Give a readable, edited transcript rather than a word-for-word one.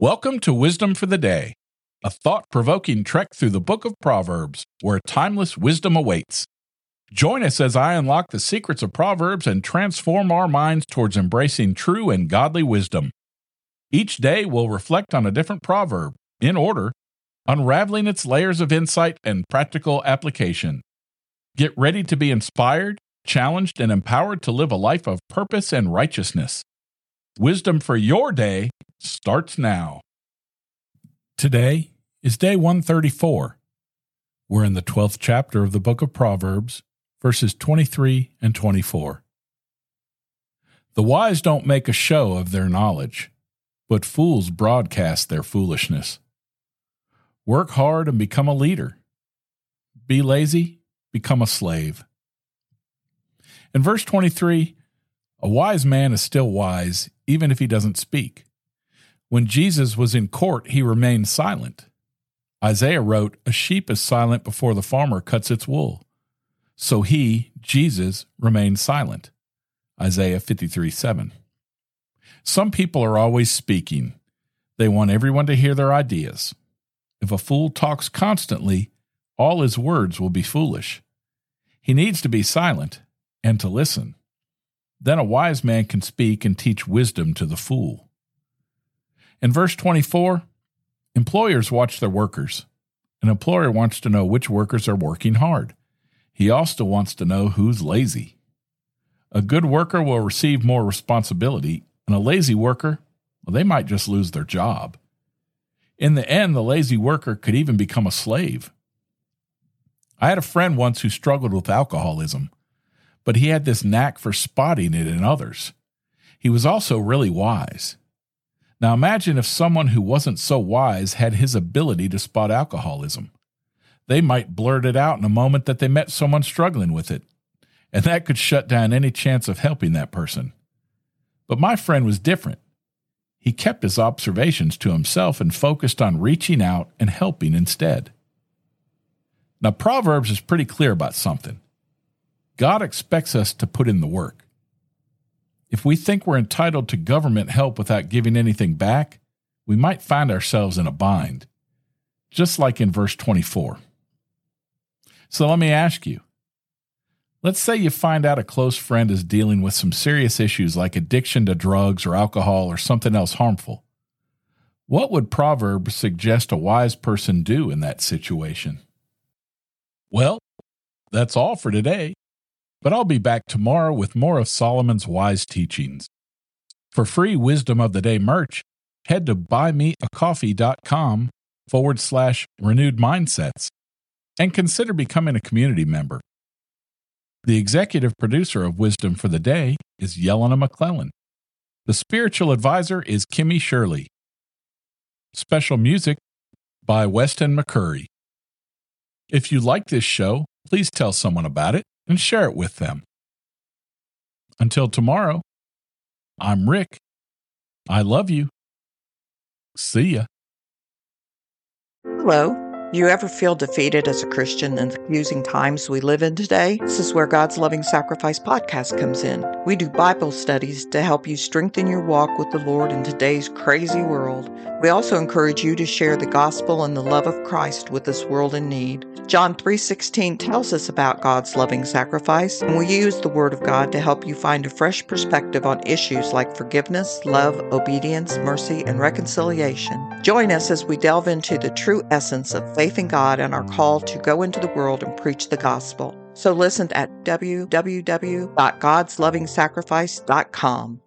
Welcome to Wisdom for the Day, a thought-provoking trek through the book of Proverbs, where timeless wisdom awaits. Join us as I unlock the secrets of Proverbs and transform our minds towards embracing true and godly wisdom. Each day we'll reflect on a different proverb, in order, unraveling its layers of insight and practical application. Get ready to be inspired, challenged, and empowered to live a life of purpose and righteousness. Wisdom for your day starts now. Today is day 134. We're in the 12th chapter of the book of Proverbs, verses 23 and 24. The wise don't make a show of their knowledge, but fools broadcast their foolishness. Work hard and become a leader. Be lazy, become a slave. In verse 23, a wise man is still wise, even if he doesn't speak. When Jesus was in court, he remained silent. Isaiah wrote, "A sheep is silent before the farmer cuts its wool." So he, Jesus, remained silent. Isaiah 53:7. Some people are always speaking. They want everyone to hear their ideas. If a fool talks constantly, all his words will be foolish. He needs to be silent and to listen. Then a wise man can speak and teach wisdom to the fool. In verse 24, employers watch their workers. An employer wants to know which workers are working hard. He also wants to know who's lazy. A good worker will receive more responsibility, and a lazy worker, well, they might just lose their job. In the end, the lazy worker could even become a slave. I had a friend once who struggled with alcoholism, but he had this knack for spotting it in others. He was also really wise. Now imagine if someone who wasn't so wise had his ability to spot alcoholism. They might blurt it out in a moment that they met someone struggling with it, and that could shut down any chance of helping that person. But my friend was different. He kept his observations to himself and focused on reaching out and helping instead. Now Proverbs is pretty clear about something. God expects us to put in the work. If we think we're entitled to government help without giving anything back, we might find ourselves in a bind, just like in verse 24. So let me ask you, let's say you find out a close friend is dealing with some serious issues like addiction to drugs or alcohol or something else harmful. What would Proverbs suggest a wise person do in that situation? Well, that's all for today. But I'll be back tomorrow with more of Solomon's wise teachings. For free Wisdom of the Day merch, head to buymeacoffee.com/renewed mindsets and consider becoming a community member. The executive producer of Wisdom for the Day is Yelena McClellan. The spiritual advisor is Kimmy Shirley. Special music by Weston McCurry. If you like this show, please tell someone about it and share it with them. Until tomorrow, I'm Rick. I love you. See ya. Hello. You ever feel defeated as a Christian in the confusing times we live in today? This is where God's Loving Sacrifice podcast comes in. We do Bible studies to help you strengthen your walk with the Lord in today's crazy world. We also encourage you to share the gospel and the love of Christ with this world in need. John 3:16 tells us about God's loving sacrifice, and we use the Word of God to help you find a fresh perspective on issues like forgiveness, love, obedience, mercy, and reconciliation. Join us as we delve into the true essence of faith in God and our call to go into the world and preach the gospel. So listen at www.godslovingsacrifice.com.